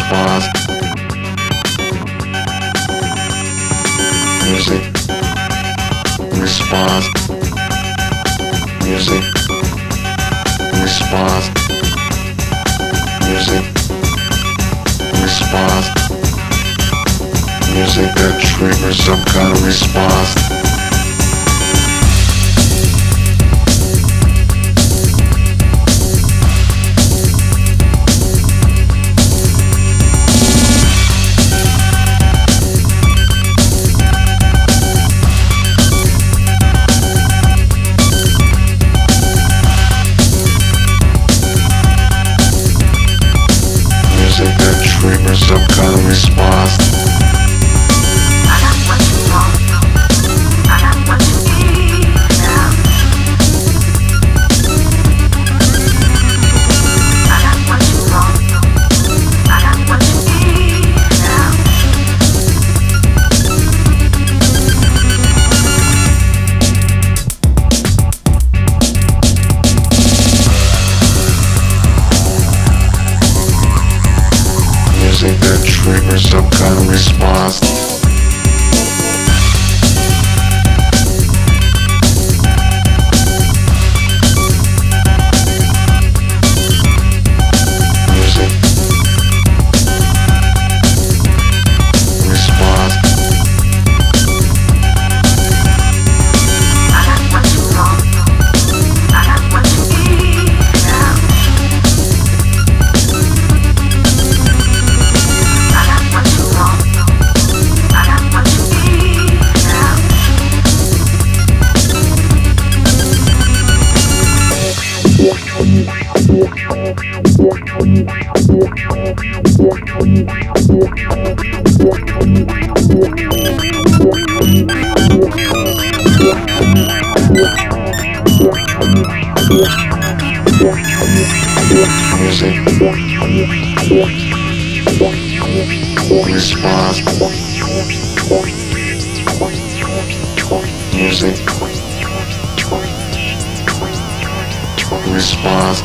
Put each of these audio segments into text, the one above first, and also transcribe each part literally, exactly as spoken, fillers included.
response, music, response, music, response, music, response, music that triggers some kind of response. Music that triggers some kind of response. I got what you want. I got what you need now. I got what you want. I got what you need now. Music that triggers some kind of response. Music, response. I got what you want. I got what you need now. I got what you want. I got what you need now. Music, response. Music, response.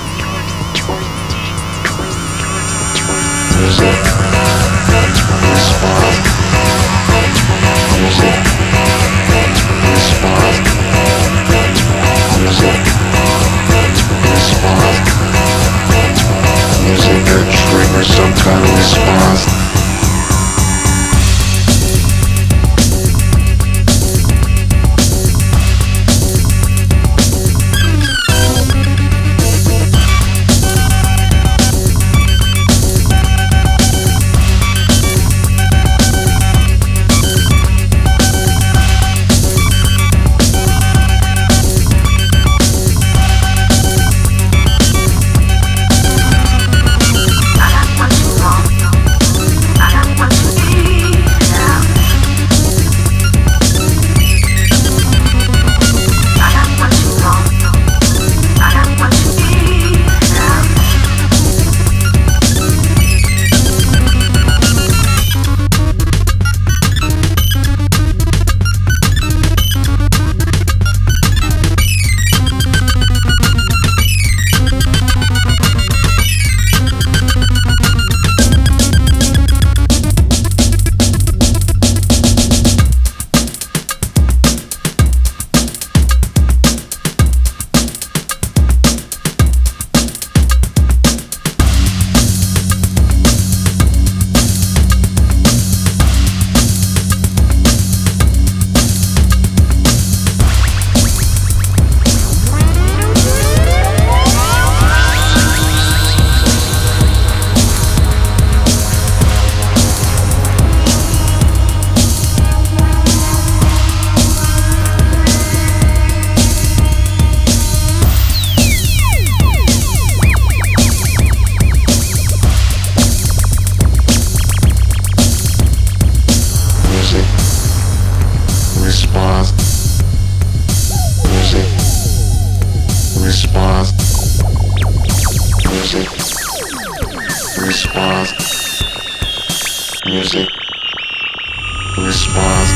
Music, response. Music, response. Music, response. Music that triggers some kind of response. I got what you want. I got what you need now. I got what you want. I got what you need now. Music, response. Music, response. Music, response. Music, response.